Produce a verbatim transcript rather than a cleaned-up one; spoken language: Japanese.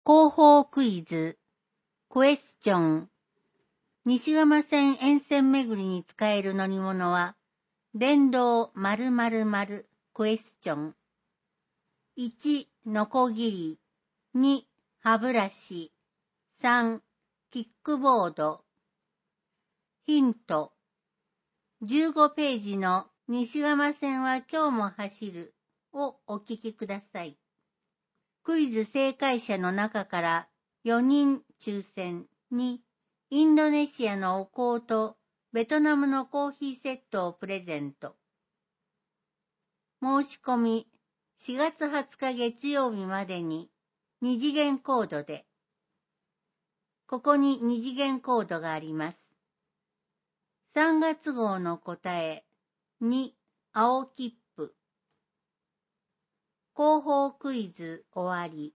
広報クイズ、クエスチョン。西蒲線沿線巡りに使える乗り物は、電動〇〇〇クエスチョン。いち、ノコギリ。に、歯ブラシ。さん、キックボード。ヒント。じゅうごページの西蒲線は今日も走るをお聞きください。クイズ正解者の中からよにん抽選にインドネシアのお香とベトナムのコーヒーセットをプレゼント。申し込みしがつはつか月曜日までにに次元コードで。ここにに次元コードがあります。さんがつ号の答えに青切符。広報クイズ終わり。